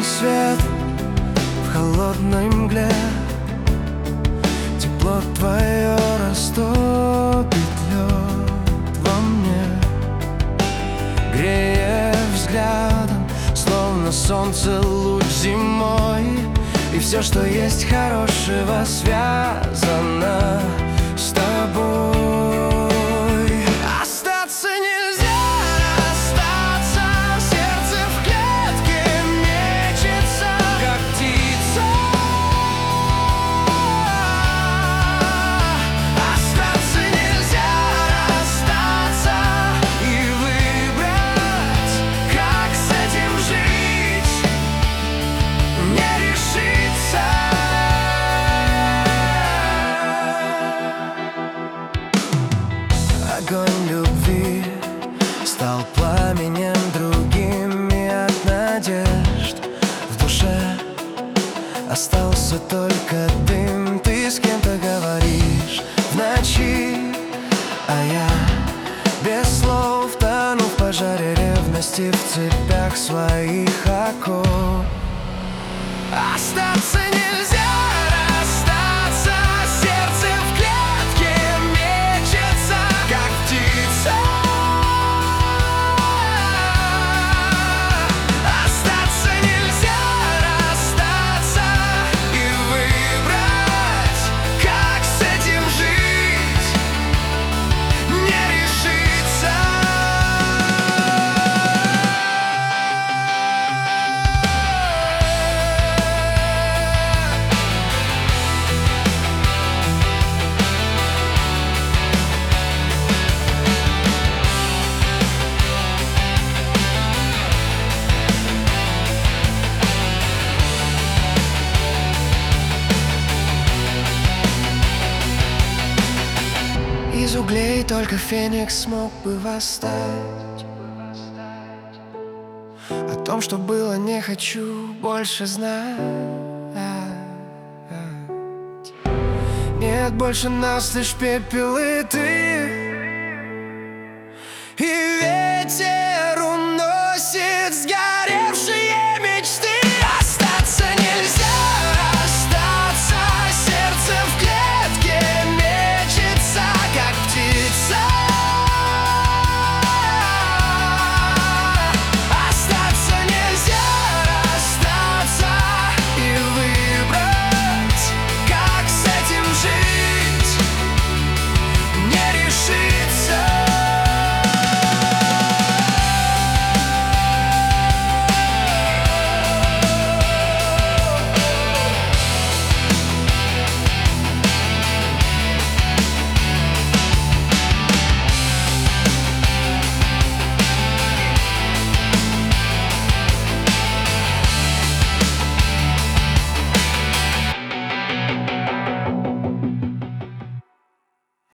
лунный свет в холодной мгле. Тепло твое растопит лед во мне, грея взглядом, словно солнце луч зимой. И все, что есть хорошего, связано с тобой. Остаться нельзя, расстаться, сердце в клетке мечется, как птица. Остаться нельзя, расстаться и выбрать, как с этим жить, не решиться. Огонь любви стал пламенем другим, и от надежд в душе остался только дым. Ты с кем-то говоришь в ночи, а я без слов тону в пожаре ревности, в цепях своих оков. Остаться нельзя, расстаться, сердце в клетке мечется, как птица. Остаться нельзя, расстаться и выбрать, как с этим жить, не решиться. Из углей только феникс смог бы восстать. О том, что было, не хочу больше знать. Нет больше нас, лишь пепел и ты.